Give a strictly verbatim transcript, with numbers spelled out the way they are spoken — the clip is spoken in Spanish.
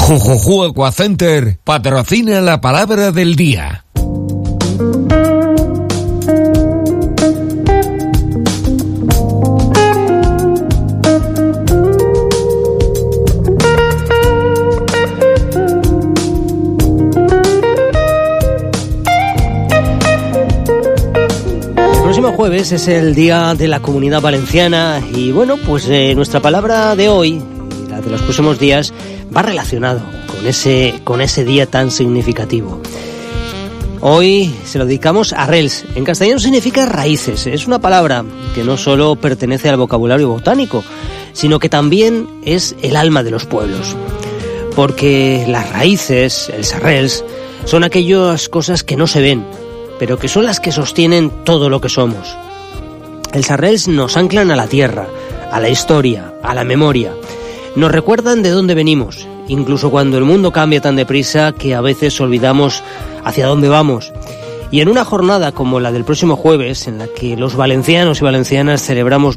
Jujuju Aquacenter patrocina la palabra del día. El próximo jueves es el Día de la Comunidad Valenciana y bueno, pues eh, nuestra palabra de hoy, y la de los próximos días, va relacionado con ese, con ese día tan significativo. Hoy se lo dedicamos a arrels. En castellano significa raíces. Es una palabra que no solo pertenece al vocabulario botánico, sino que también es el alma de los pueblos. Porque las raíces, els arrels, son aquellas cosas que no se ven, pero que son las que sostienen todo lo que somos. Els arrels nos anclan a la tierra, a la historia, a la memoria. Nos recuerdan de dónde venimos, incluso cuando el mundo cambia tan deprisa que a veces olvidamos hacia dónde vamos. Y en una jornada como la del próximo jueves, en la que los valencianos y valencianas celebramos